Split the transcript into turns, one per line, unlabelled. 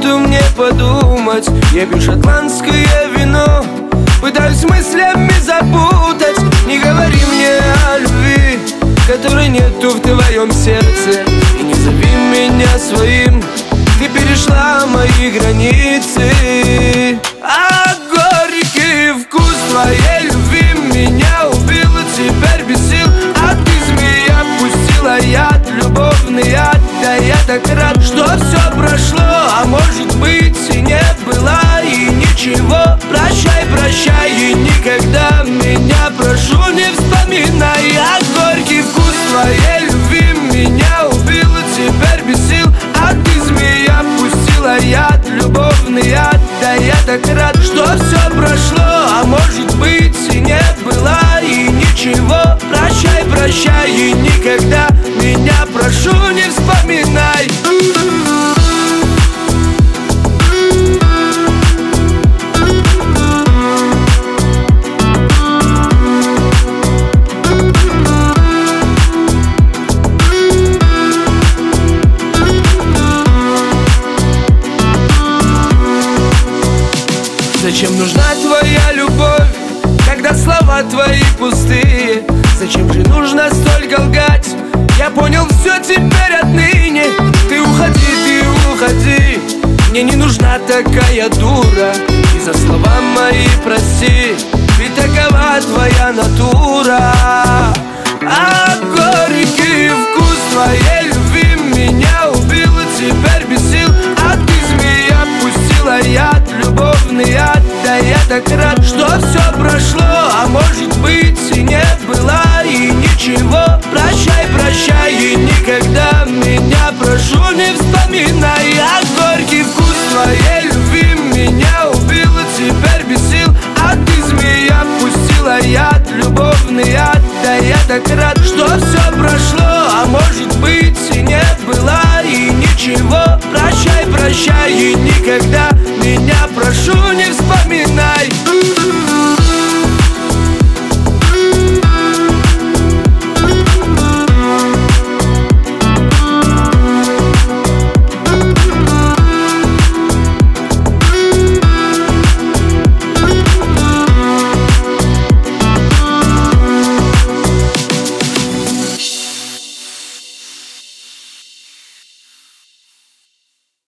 секунду мне подумать. Я пью шотландское вино, пытаюсь мыслями запутать. Не говори мне о любви, которой нету в твоем сердце. И не зови меня своим, ты перешла мои границы. А горький вкус твоей любви меня убил, и теперь без сил. А ты, змея, пустила яд, любовный яд. Да я так рад, что все прошло, а может быть и не было, и ничего. Прощай, прощай, и никогда меня, прошу, не вспоминай. А горький вкус твоей любви меня убил, и теперь без сил. А ты, змея, пустила яд, любовный яд. Да я так рад, что все прошло, а может быть и не было, и ничего. Прощай, прощай, и никогда меня, прошу, не вспоминай. Зачем нужна твоя любовь, когда слова твои пустые? Зачем же нужно столько лгать? Я понял все теперь отныне. Ты уходи, мне не нужна такая дура. И за слова мои прости, ведь такова твоя натура. А горький вкус твоей любви меня убил, и теперь без сил. А ты, змея, пустила яд, любовный яд. Да я так рад, что все прошло, а может быть и не было, и ничего. Прощай, прощай, и никогда меня, прошу, не вспоминай. А горький вкус твоей любви меня убил, и теперь без сил. А ты, змея, пустила яд, любовный яд. Да я так рад, что все прошло, а может быть и не было, и ничего. Прощай, прощай, и никогда меня, прошу, не вспоминай.